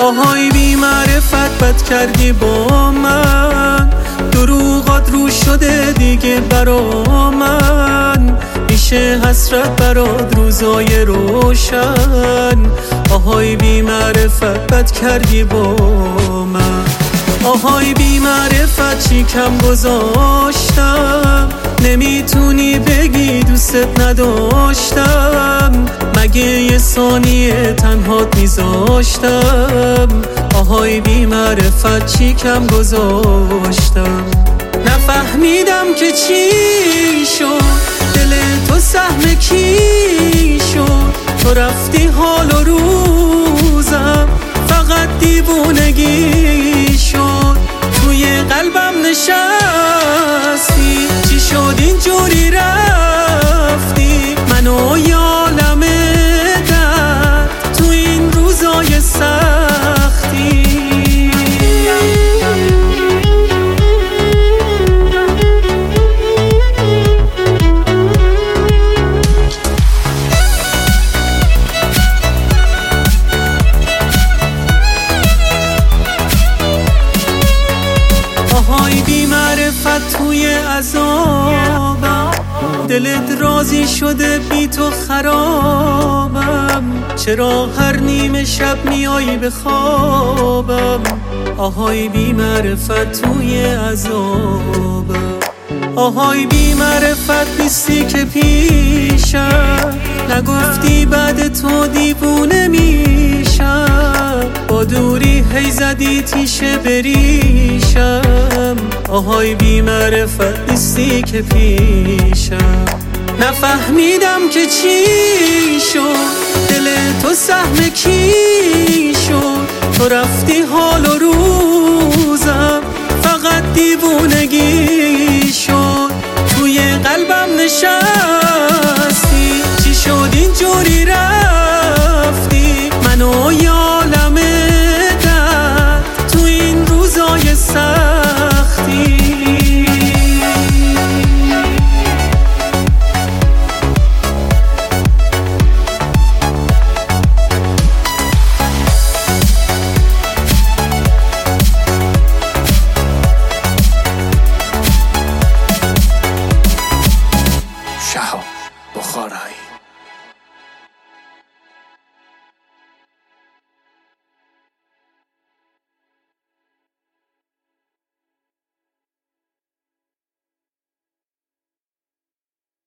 آهای بی معرفت بد کردی با من، دروغات رو شده دیگه برا من، میشه حسرت برات روزای روشن. آهای بی معرفت بد کردی با من. آهای بی معرفت چی کم گذاشتم، نمیتونی بگی دوست نداشتم، مگه یه ثانیه تنهات میذاشتم. آهای بی معرفت چی کم گذاشتم. نفهمیدم که چی شد، دل تو سهم کی شد، تو رفتی حال و روزم فقط دیوونگی شد، توی قلبم نشستی، چی شد اینجوری رفتی، منو یالم درد تو این روزای سختی. آهای بی معرفت توی عذابم، دلت راضی شده بی تو خرابم، چرا هر نیمه شب میایی به خوابم. آهای بی معرفت توی عذابم. آهای بی معرفت نیستی که پیشم، نگفتی بعد تو دیوونه میشم، با دوری هی زدی تیشه بریشم. آهای بی معرفت نیستی که پیشم. نفهمیدم که چی شد، دل تو سهم کی شد، تو رفتی حال و روزم فقط دیوونگی شد، توی قلبم نشستی، چی شد اینجوری رفتی.